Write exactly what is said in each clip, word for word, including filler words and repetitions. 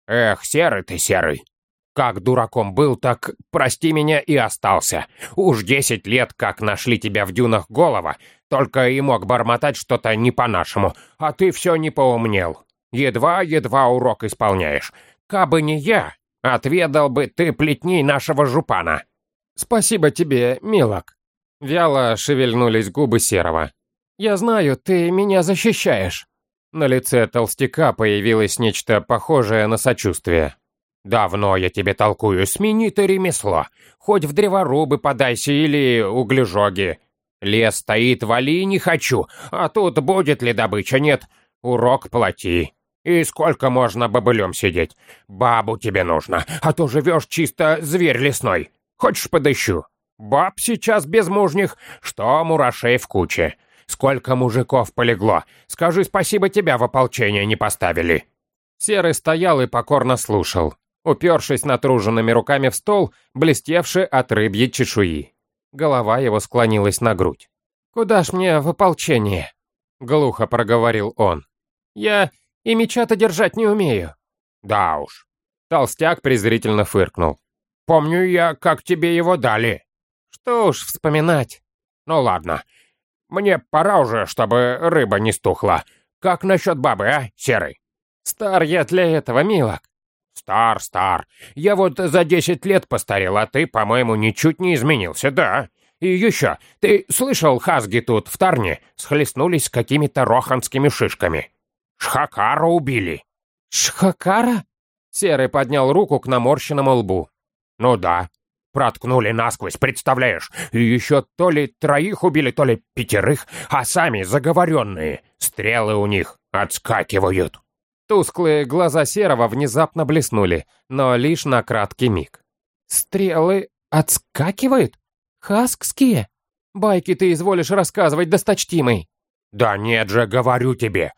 Эх, серый ты, серый. Как дураком был, так прости меня и остался. Уж десять лет, как нашли тебя в дюнах голова, только и мог бормотать что-то не по-нашему, а ты все не поумнел. Едва-едва урок исполняешь. Кабы не я, отведал бы ты плетней нашего жупана». «Спасибо тебе, милок». Вяло шевельнулись губы Серого. «Я знаю, ты меня защищаешь». На лице толстяка появилось нечто похожее на сочувствие. «Давно я тебе толкую, смени ты ремесло. Хоть в древорубы подайся или углежоги. Лес стоит, вали не хочу, а тут будет ли добыча, нет. Урок плати. И сколько можно бобылем сидеть? Бабу тебе нужно, а то живешь чисто зверь лесной. Хочешь, подыщу? Баб сейчас безмужних, что мурашей в куче. Сколько мужиков полегло. Скажи, спасибо, тебя в ополчение не поставили». Серый стоял и покорно слушал, упершись натруженными руками в стол, блестевший от рыбьей чешуи. Голова его склонилась на грудь. «Куда ж мне в ополчение?» — глухо проговорил он. «Я и меча-то держать не умею». «Да уж». Толстяк презрительно фыркнул. «Помню я, как тебе его дали». «Что уж вспоминать». «Ну ладно. Мне пора уже, чтобы рыба не стухла. Как насчет бабы, а, серый?» «Стар я для этого, милок». «Стар, стар. Я вот за десять лет постарел, а ты, по-моему, ничуть не изменился, да? И еще, ты слышал, хазги тут, в Тарне, схлестнулись с какими-то роханскими шишками. Шхакара убили». «Шхакара?» Серый поднял руку к наморщенному лбу. «Ну да. Проткнули насквозь, представляешь? И еще то ли троих убили, то ли пятерых, а сами заговоренные. Стрелы у них отскакивают». Тусклые глаза Серого внезапно блеснули, но лишь на краткий миг. «Стрелы отскакивают? Хаскские? Байки ты изволишь рассказывать, досточтимый». «Да нет же, говорю тебе.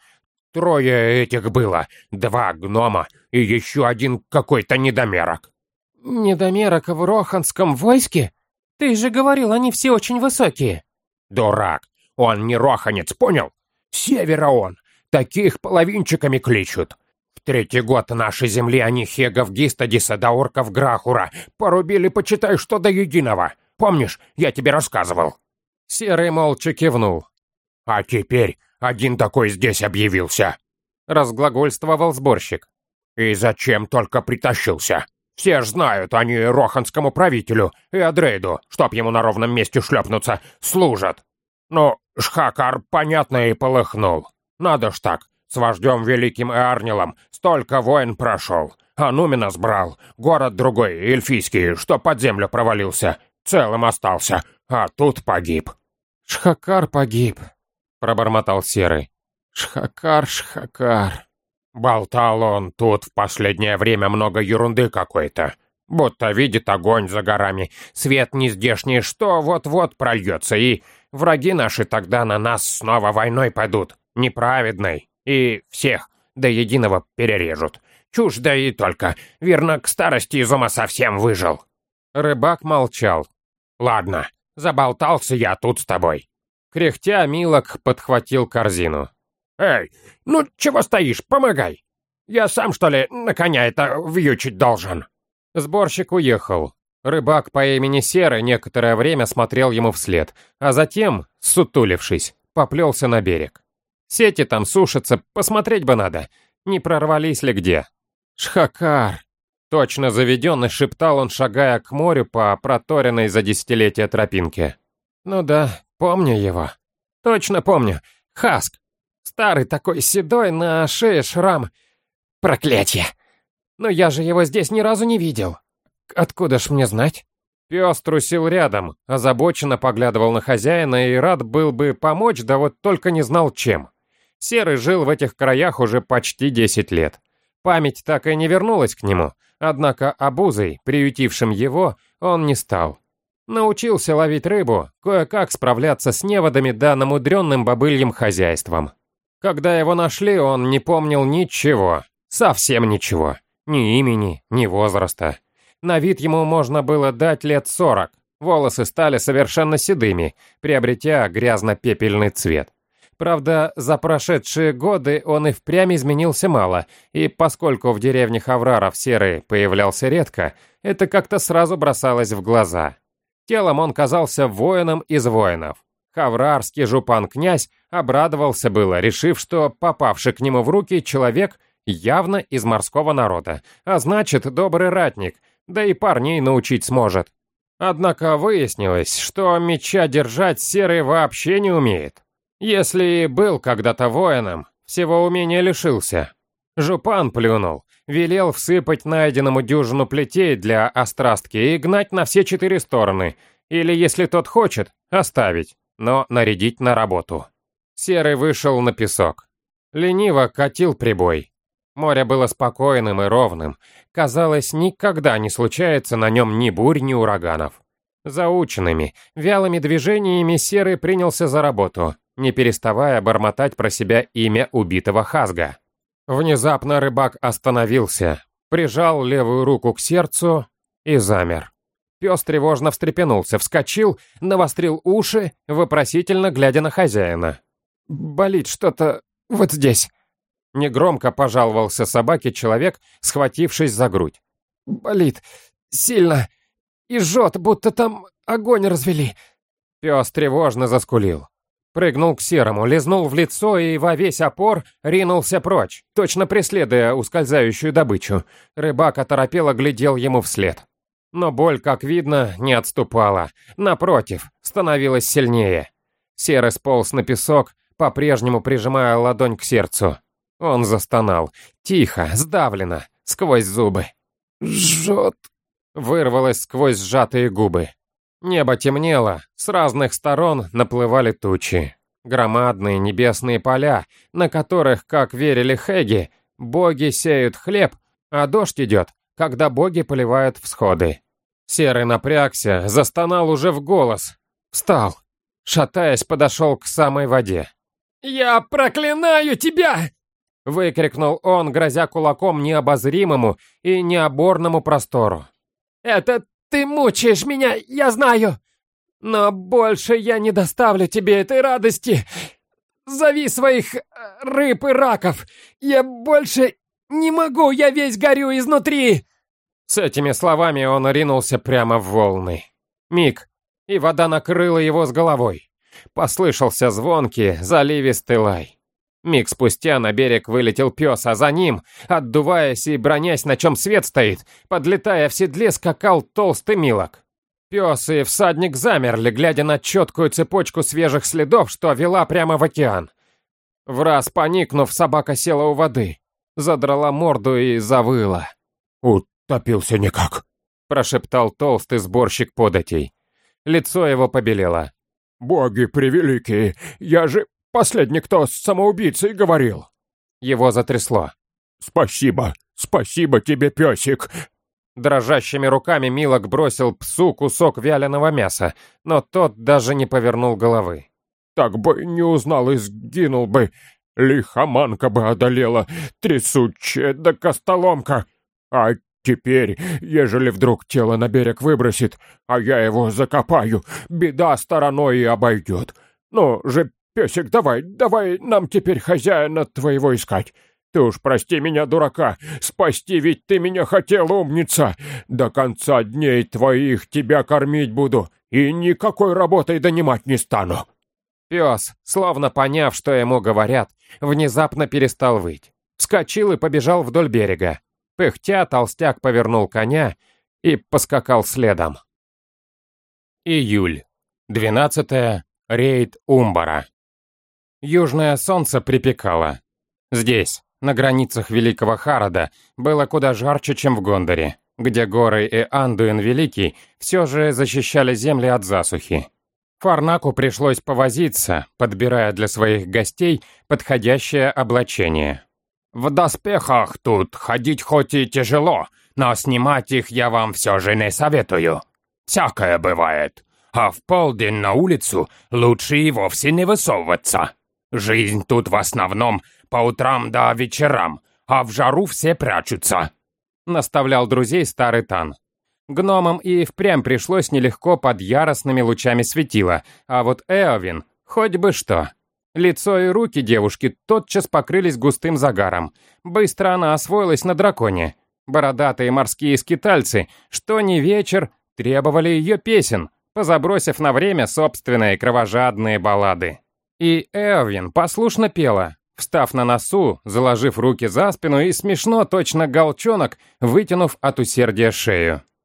Трое этих было, два гнома и еще один какой-то недомерок». «Недомерок в роханском войске? Ты же говорил, они все очень высокие». «Дурак, он не роханец, понял? С севера он. Таких половинчиками кличут. В третий год нашей земли они хегов Гистадиса до орков Грахура порубили, почитай, что до единого. Помнишь, я тебе рассказывал?» Серый молча кивнул. «А теперь один такой здесь объявился», — разглагольствовал сборщик. «И зачем только притащился? Все ж знают, они роханскому правителю и Адрейду, чтоб ему на ровном месте шлепнуться, служат. Ну, Шхакар, понятно, и полыхнул. Надо ж так, с вождем великим Эарнилом столько войн прошел. А Нумина сбрал, город другой, эльфийский, что под землю провалился, целым остался, а тут погиб». «Шхакар погиб», — пробормотал Серый. «Шхакар, Шхакар». Болтал он тут в последнее время много ерунды какой-то. Будто видит огонь за горами, свет нездешний, что вот-вот прольется, и враги наши тогда на нас снова войной пойдут, неправедной, и всех до единого перережут. Чушь да и только, верно, к старости из ума совсем выжил». Рыбак молчал. «Ладно, заболтался я тут с тобой». Кряхтя, Милок подхватил корзину. «Эй, ну чего стоишь, помогай! Я сам, что ли, на коня это вьючить должен?» Сборщик уехал. Рыбак по имени Серый некоторое время смотрел ему вслед, а затем, сутулившись, поплелся на берег. Сети там сушатся, посмотреть бы надо, не прорвались ли где. «Шхакар!» Точно заведенный шептал он, шагая к морю по проторенной за десятилетия тропинке. «Ну да, помню его. Точно помню. Хаск. Старый такой седой, на шее шрам. Проклятье! Но я же его здесь ни разу не видел. Откуда ж мне знать?» Пес трусил рядом, озабоченно поглядывал на хозяина и рад был бы помочь, да вот только не знал чем. Серый жил в этих краях уже почти десять лет. Память так и не вернулась к нему, однако обузой, приютившим его, он не стал. Научился ловить рыбу, кое-как справляться с неводами да намудренным бобыльем хозяйством. Когда его нашли, он не помнил ничего, совсем ничего, ни имени, ни возраста. На вид ему можно было дать лет сорок, волосы стали совершенно седыми, приобретя грязно-пепельный цвет. Правда, за прошедшие годы он и впрямь изменился мало, и поскольку в деревне Хавраров Серый появлялся редко, это как-то сразу бросалось в глаза. Телом он казался воином из воинов. Хаврарский жупан-князь обрадовался было, решив, что попавший к нему в руки человек явно из морского народа, а значит, добрый ратник, да и парней научить сможет. Однако выяснилось, что меча держать Серый вообще не умеет. Если и был когда-то воином, всего умения лишился. Жупан плюнул, велел всыпать найденному дюжину плетей для острастки и гнать на все четыре стороны, или, если тот хочет, оставить, но нарядить на работу. Серый вышел на песок. Лениво катил прибой. Море было спокойным и ровным. Казалось, никогда не случается на нем ни бурь, ни ураганов. Заученными, вялыми движениями Серый принялся за работу, не переставая бормотать про себя имя убитого Хазга. Внезапно рыбак остановился, прижал левую руку к сердцу и замер. Пес тревожно встрепенулся, вскочил, навострил уши, вопросительно глядя на хозяина. «Болит что-то вот здесь», — негромко пожаловался собаке человек, схватившись за грудь. «Болит сильно и жжет, будто там огонь развели». Пес тревожно заскулил. Прыгнул к Серому, лизнул в лицо и во весь опор ринулся прочь, точно преследуя ускользающую добычу. Рыбак оторопело глядел ему вслед. Но боль, как видно, не отступала. Напротив, становилась сильнее. Серый сполз на песок, по-прежнему прижимая ладонь к сердцу. Он застонал. Тихо, сдавленно, сквозь зубы. «Жжет!» вырвалось сквозь сжатые губы. Небо темнело, с разных сторон наплывали тучи. Громадные небесные поля, на которых, как верили хэги, боги сеют хлеб, а дождь идет, когда боги поливают всходы. Серый напрягся, застонал уже в голос. Встал. Шатаясь, подошел к самой воде. «Я проклинаю тебя!» выкрикнул он, грозя кулаком необозримому и необорному простору. «Это ты мучаешь меня, я знаю! Но больше я не доставлю тебе этой радости! Зови своих рыб и раков! Я больше не могу, я весь горю изнутри!» С этими словами он ринулся прямо в волны. Миг, и вода накрыла его с головой. Послышался звонкий, заливистый лай. Миг спустя на берег вылетел пес, а за ним, отдуваясь и бронясь, на чем свет стоит, подлетая в седле, скакал толстый Милок. Пес и всадник замерли, глядя на четкую цепочку свежих следов, что вела прямо в океан. Враз поникнув, собака села у воды, задрала морду и завыла. «Утопился никак», — прошептал толстый сборщик податей. Лицо его побелело. «Боги превеликие, я же последний, кто с самоубийцей говорил». Его затрясло. «Спасибо, спасибо тебе, песик». Дрожащими руками Милок бросил псу кусок вяленого мяса, но тот даже не повернул головы. «Так бы не узнал и сгинул бы. Лихоманка бы одолела, трясучая да костоломка. А теперь, ежели вдруг тело на берег выбросит, а я его закопаю, беда стороной и обойдет. Ну же, песик, давай, давай нам теперь хозяина твоего искать. Ты уж прости меня, дурака, спасти ведь ты меня хотел, умница. До конца дней твоих тебя кормить буду и никакой работой донимать не стану». Пес, словно поняв, что ему говорят, внезапно перестал выть. Вскочил и побежал вдоль берега. Пыхтя, толстяк повернул коня и поскакал следом. Июль. двенадцатое. Рейд Умбара. Южное солнце припекало. Здесь, на границах Великого Харода, было куда жарче, чем в Гондоре, где горы и Андуин Великий все же защищали земли от засухи. Фарнаку пришлось повозиться, подбирая для своих гостей подходящее облачение. «В доспехах тут ходить хоть и тяжело, но снимать их я вам все же не советую. Всякое бывает, а в полдень на улицу лучше и вовсе не высовываться. Жизнь тут в основном по утрам да вечерам, а в жару все прячутся», — наставлял друзей старый Тан. Гномам и впрямь пришлось нелегко под яростными лучами светила, а вот Эовин хоть бы что. Лицо и руки девушки тотчас покрылись густым загаром. Быстро она освоилась на драконе. Бородатые морские скитальцы, что ни вечер, требовали ее песен, позабросив на время собственные кровожадные баллады. И Эовин послушно пела, встав на носу, заложив руки за спину и смешно, точно галчонок, вытянув от усердия шею.